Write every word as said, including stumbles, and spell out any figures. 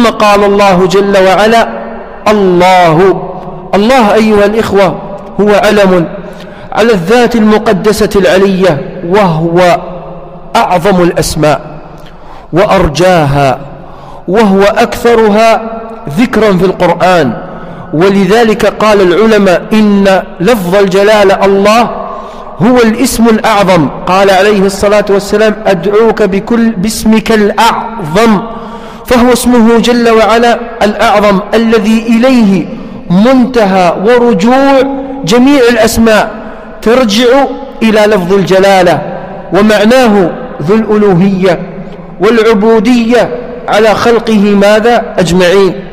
قال الله جل وعلا الله. الله أيها الإخوة هو علم على الذات المقدسة العلية، وهو أعظم الأسماء وأرجاها، وهو أكثرها ذكرا في القرآن. ولذلك قال العلماء إن لفظ الجلالة الله هو الاسم الأعظم. قال عليه الصلاة والسلام أدعوك بكل باسمك الأعظم، فهو اسمه جل وعلا الأعظم الذي إليه منتهى ورجوع جميع الأسماء، ترجع إلى لفظ الجلالة، ومعناه ذو الألوهية والعبودية على خلقه ماذا أجمعين.